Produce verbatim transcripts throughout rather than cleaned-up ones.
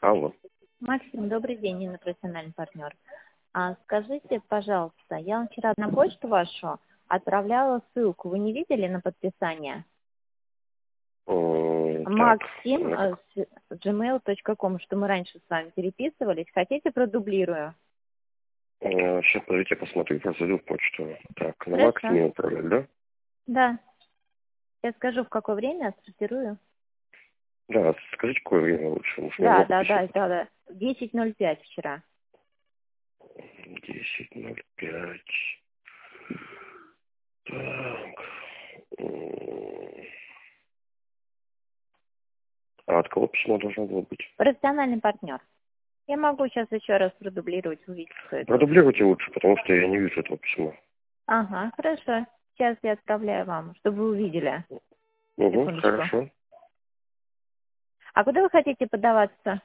Алло. Максим, добрый день, Инна, профессиональный партнер. А скажите, пожалуйста, я вам вчера на почту вашу отправляла ссылку. Вы не видели на подписание? М, Так, Максим ну, э, с джимейл точка ком, что мы раньше с вами переписывались. Хотите, продублирую? э, сейчас, подождите, я посмотрю, просто зайду в почту. Так, на Хорошо. Максиме отправляли, да? Да. Я скажу, в какое время отсортирую. Да, скажите, какое время лучше, может, у меня Да, много да, писем. да, да, да. десять ноль пять вчера. десять ноль пять. Так. М, А от кого письмо должно было быть? Профессиональный партнер. Я могу сейчас еще раз продублировать, увидеть, кто это. Продублируйте лучше, потому что я не вижу этого письма. Ага, хорошо. Сейчас я отправляю вам, чтобы вы увидели. Угу, Секундочку. хорошо. А куда вы хотите подаваться?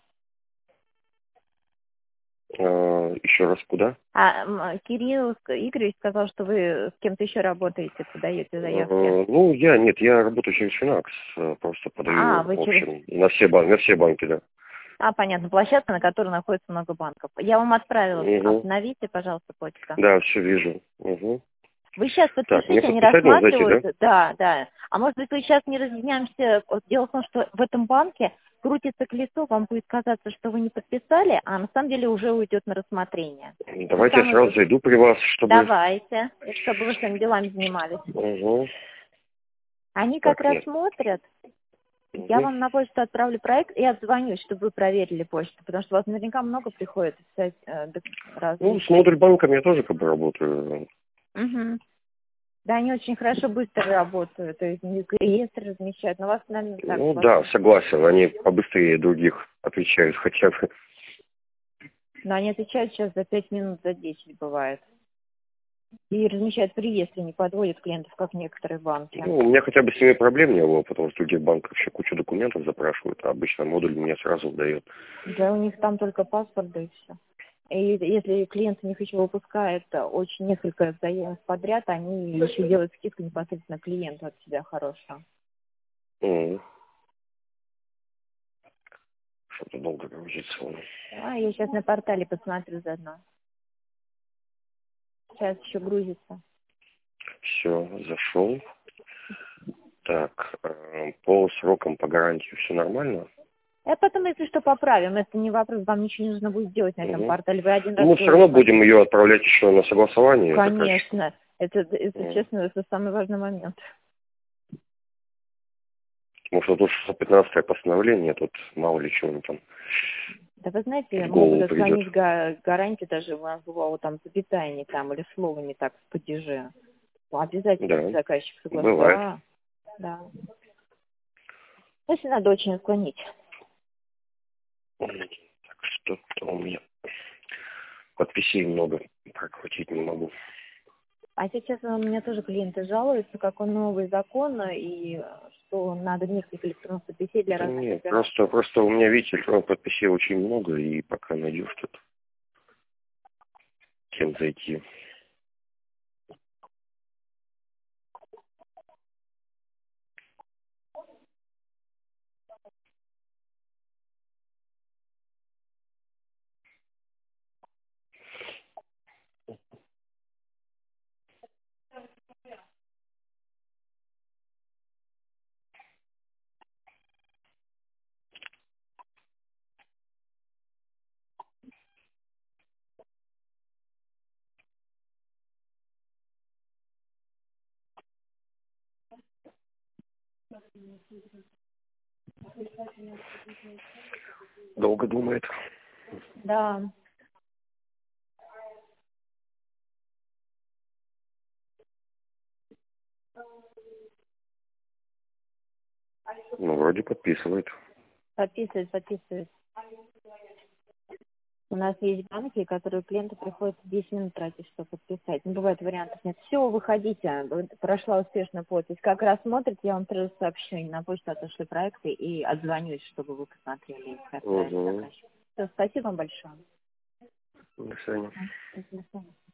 А, еще раз куда? А м, Кирилл Ск- Игоревич сказал, что вы с кем-то еще работаете, подаете заявки. Э, Ну, я, нет, я работаю через Финакс, э, просто А, подаю, вы в через... общем, на все, бан- на все банки, да. А, понятно, площадка, на которой находится много банков. Я вам отправила. Угу. Обновите, пожалуйста, почту. Да, все вижу. Угу. Вы сейчас Так, мне подпишите, они подписать надо зайти, рассматривают. да? Да, да. А может быть, вы сейчас не разъединяемся. Вот дело в том, что в этом банке крутится колесо, вам будет казаться, что вы не подписали, а на самом деле уже уйдет на рассмотрение. Ну, Давайте я самый... сразу зайду при вас, чтобы... Давайте, чтобы вы своими делами занимались. Угу. Они как Так, раз нет. смотрят. Я Угу. вам на почту отправлю проект и отзвонюсь, чтобы вы проверили почту, потому что у вас наверняка много приходит писать э, док- Ну, с различных. модуль-банком я тоже как бы работаю. Мгм. Да, они очень хорошо, быстро работают, то есть у них реестр размещают, но у вас, наверное, так Ну да, сложно. согласен, они побыстрее других отвечают хотя бы. Но они отвечают сейчас за пять минут, за десять бывает. И размещают в реестре, не подводят клиентов, как некоторые банки. Ну, у меня хотя бы с ними проблем не было, потому что в других банках еще кучу документов запрашивают, а обычно модуль мне сразу выдает. Да, у них там только паспорт, да и все. И если клиент у них еще выпускает очень несколько заявок подряд, они еще делают скидку непосредственно клиенту от себя хорошую. Угу. Что-то долго грузится. А я сейчас на портале посмотрю заодно. Сейчас еще грузится. Все, зашел. Так, э, по срокам, по гарантии все нормально? А потом, если что, поправим. Это не вопрос, вам ничего не нужно будет делать на этом Угу. портале. Вы один Ну, раз мы все сделали равно будем подпись. ее отправлять еще на согласование заказчику. Конечно. Это, это, Мгм. честно, это самый важный момент. Потому что тут шестьсот пятнадцатое постановление, тут мало ли чего там Да вы знаете, в могут голову придет. отклонить га- гарантию, даже у нас бывало там запятая не там, или слово не так в падеже. Ну, обязательно, если Да, заказчик согласен. бывает. Да, да. Если надо очень отклонить. Так, что-то у меня подписей много, прокрутить не могу. А сейчас у меня тоже клиенты жалуются, какой новый закон, и что надо несколько электронных подписей для Да разных нет, операций. просто, просто у меня, видите, электронных подписей очень много, и пока найдешь тут кем зайти. Долго думает. Да. Ну, вроде подписывает. Подписывает, подписывает. У нас есть банки, которые клиенту приходится десять минут тратить, чтобы подписать. Не бывает вариантов. Нет, все, выходите. Прошла успешно подпись. Как раз смотрите, я вам сразу сообщу. На почту отошли проекты и отзвонюсь, чтобы вы посмотрели их отправили Угу. заказчику. Все, спасибо вам большое. До свидания. До свидания.